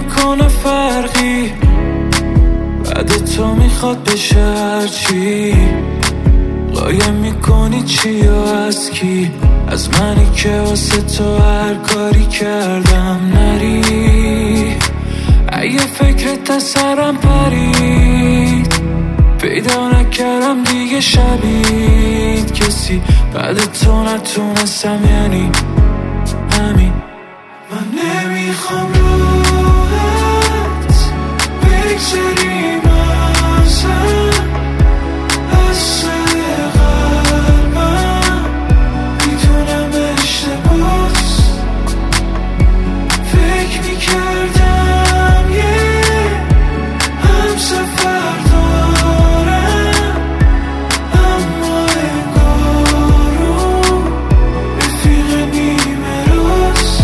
نمیکنه فرقی، بعد تو میخواد بشه هرچی. قایم میکنی چی و از کی؟ از منی که واسه تو هر کاری کردم نری. اگه فکرت از سرم پرید، پیدا نکردم دیگه شبید کسی بعد تو نتونستم، یعنی همین. من نمیخوام روحت بگذریم از سر قلبم. میتونم اشتباس فکر میکردم هم سفر دارم، اما انگارون رفیق نیمه راست.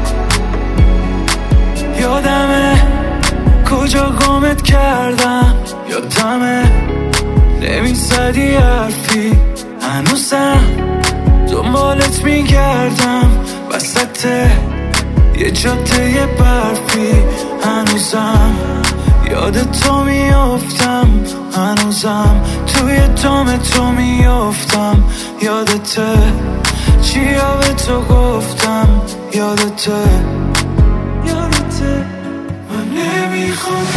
یادمه کجا گمت کردم، یادمه نمیزدی حرفی، هنوزم دنبالت میگردم وسط یه جاده برفی. هنوزم یاد تو میافتم، هنوزم توی دام تو میافتم. یادته چیا به تو گفتم، یادته من نمیخوام